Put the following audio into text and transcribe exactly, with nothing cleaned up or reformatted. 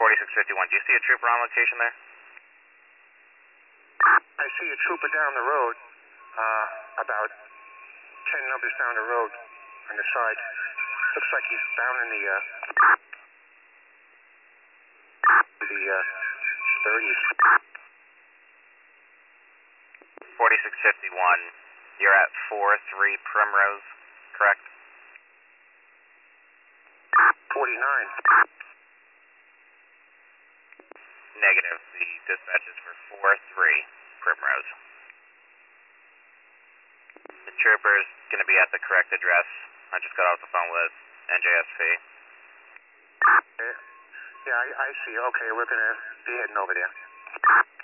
forty-six fifty-one, do you see a trooper on location there? I see a trooper down the road, uh, about ten numbers down the road on the side. Looks like he's down in the, uh, the, uh, thirties. forty-six fifty-one, you're at four three Primrose, correct? forty-nine. Negative, the dispatch is for four three Primrose. The trooper's going to be at the correct address. I just got off the phone with N J S P. Yeah, I, I see. Okay, we're going to be heading over there.